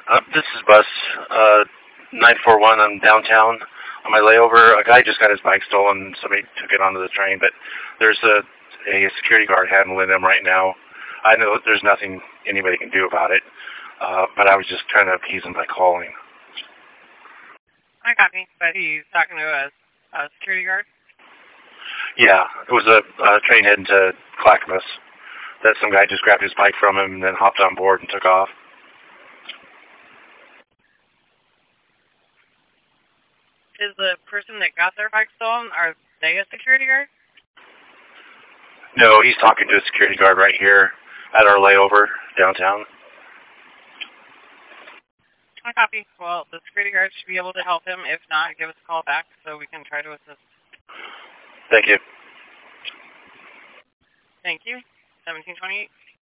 This is bus 941. I'm downtown on my layover. A guy just got his bike stolen. Somebody took it onto the train, but there's a security guard handling him right now. I know there's nothing anybody can do about it, but I was just trying to appease him by calling. I copy, but he's talking to a security guard? Yeah, it was a train heading to Clackamas that some guy just grabbed his bike from him and then hopped on board and took off. Is the person that got their bike stolen, are they a security guard? No, he's talking to a security guard right here at our layover downtown. I copy. Well, the security guard should be able to help him. If not, give us a call back so we can try to assist. Thank you. Thank you. 1728.